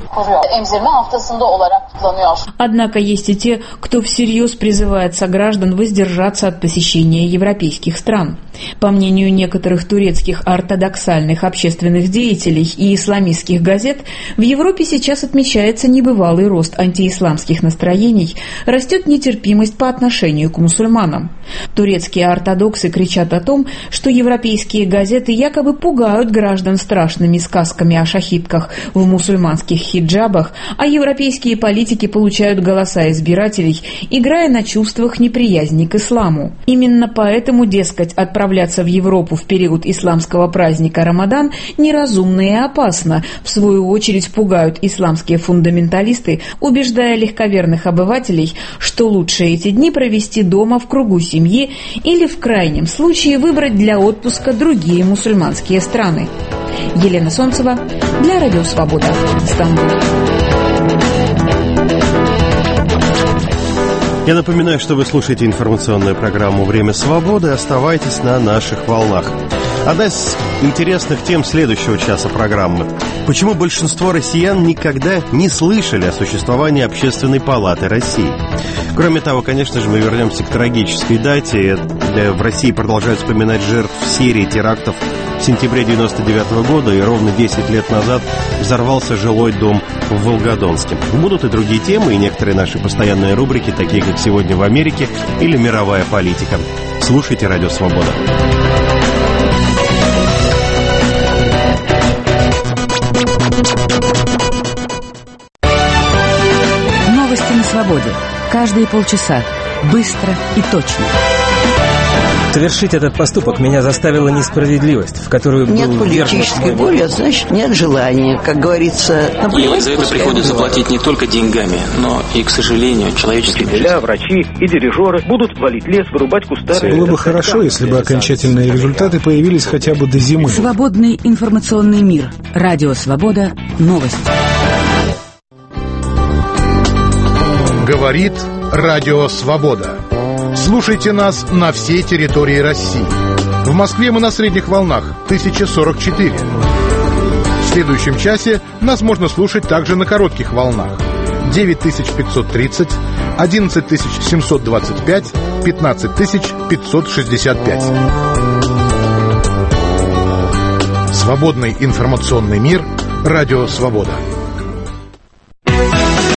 Однако есть и те, кто всерьез призывает сограждан воздержаться от посещения европейских стран. По мнению некоторых турецких ортодоксальных общественных деятелей и исламистских газет, в Европе сейчас отмечается небывалый рост антиисламских настроений, растет нетерпимость по отношению к мусульманам. Турецкие ортодоксы кричат о том, что европейские газеты якобы пугают граждан страшными сказками о шахидках в мусульманских хиджабах, а европейские политики получают голоса избирателей, играя на чувствах неприязни к исламу. Именно поэтому, дескать, отправляться в Европу в период исламского праздника Рамадан неразумно и опасно. В свою очередь пугают исламские фундаменталисты, убеждая легковерных обывателей, что лучше эти дни провести дома в кругу семьи или в крайнем случае выбрать для отпуска другие мусульманские страны. Елена Солнцева для Радио Свобода, Стамбул. Я напоминаю, что вы слушаете информационную программу «Время свободы». Оставайтесь на наших волнах. Одна из интересных тем следующего часа программы. Почему большинство россиян никогда не слышали о существовании Общественной палаты России? Кроме того, конечно же, мы вернемся к трагической дате. В России продолжают вспоминать жертв серии терактов в сентябре девяносто девятого года, и ровно десять лет назад взорвался жилой дом в Волгодонске. Будут и другие темы, и некоторые наши постоянные рубрики, такие как «Сегодня в Америке» или «Мировая политика». Слушайте «Радио Свобода». Новости на свободе. Каждые полчаса. Быстро и точно. Совершить этот поступок меня заставила несправедливость, в которую нет был политической воли, а значит нет желания, как говорится. И за это приходится платить не только деньгами, но и, к сожалению, человеческими жизнями. Врачи и дирижеры будут валить лес, вырубать кусты. Было бы хорошо, если бы окончательные результаты появились хотя бы до зимы. Свободный информационный мир. Радио Свобода. Новости. Говорит Радио Свобода. Слушайте нас на всей территории России. В Москве мы на средних волнах тысяча сорок четыре. В следующем часе нас можно слушать также на коротких волнах девять тысяч пятьсот тридцать, одиннадцать тысяч семьсот двадцать пять, пятнадцать тысяч пятьсот шестьдесят пять. Свободный информационный мир. Радио Свобода.